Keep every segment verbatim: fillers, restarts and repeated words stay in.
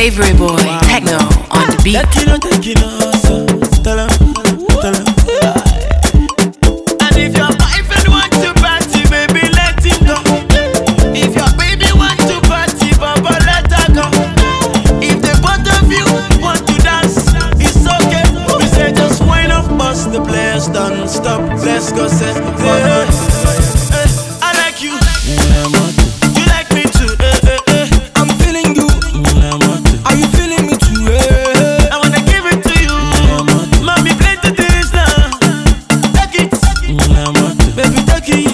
Avery boy, wow. Techno on the beat. Tekino, tekino, so tell him, tell him. And if your boyfriend wants to party, baby, let him go. If your baby wants to party, baba, let her go. If the both of you want to dance, it's okay. We say just wind up, bust the place, don't stop. Let's go, set the place. I like you. You like me too. I'm feeling you. Are you feeling me too? I wanna give it to you. Mommy, plenty things now. Take it. Baby, take it.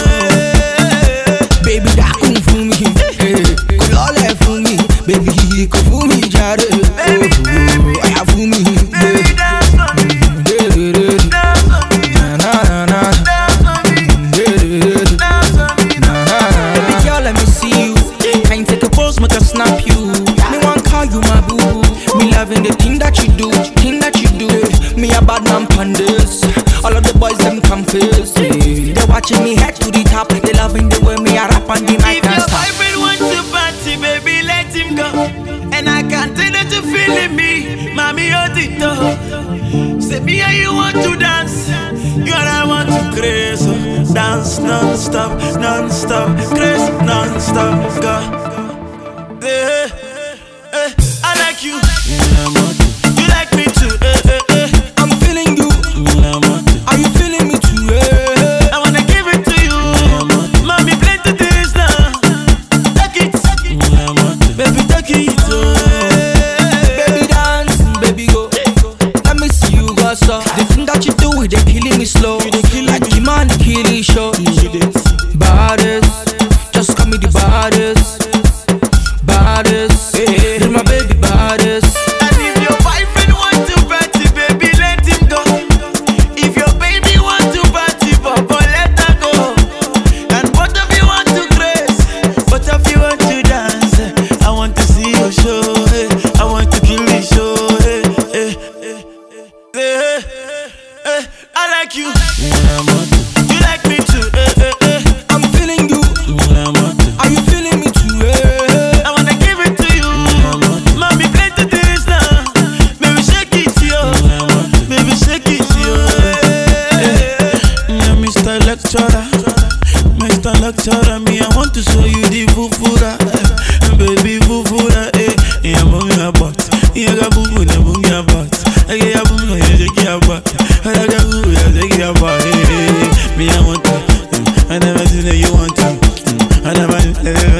Baby, that come for me. Could all that for me. Baby, come for me, Jare. Baby, baby, I have for me. baby, dance for me. Dance for me. Na na na. Dance for me. Dance for me. Baby girl, let me see you. Can you take a pose, make a snap you? Me want call you my boo boo. Me loving the thing that you do, thing that you do. Me a bad man pandas. All of the boys them confess. They watching me head to the top. They loving the way me a rap and the mic If and your stop. boyfriend wants to party, baby, let him go. And I can't tell that you feeling me, mommy, hold it up. Say me and you want to dance, you and I want to craze. So dance non-stop, non-stop, craze non-stop, go. Eh, eh, eh, I like you. You like me too. Eh, eh, eh. I'm feeling you. Are you feeling me too? Eh? I wanna give it to you. Mommy, plenty things now. Take it. Baby, take it. Oh. Baby dance, baby go. Let me see you go so. The thing that you do, they killing me slow. Like the man killing show. Baddest, just call me the baddest. Baddest, yeah, my baby baddest. And if your boyfriend wants to party, baby, let him go. If your baby wants to party, papa, let her go. And both of you want to grace, both of you want to dance. I want to see your show. eh. I want to kill the show. eh, eh, eh, eh, eh, eh. I like you. You like me too. eh, eh, eh. I'm feeling you. Are you feeling me too? Eh? I wanna give it to you. Mommy, plenty things now. Baby, shake it, yo. Baby, shake it, yo. Yeah, Mister Lecturer, Mister Lecturer, me, I want to show you the fufura. Baby, fufura, eh. Yeah, move your butt. Yeah, got boo boo, yeah, move your butt. Yeah, yeah, boo boo, yeah, shake your butt. Yeah, got boo boo, yeah, shake your butt. Me, I want to. I never seen that you want to. I never.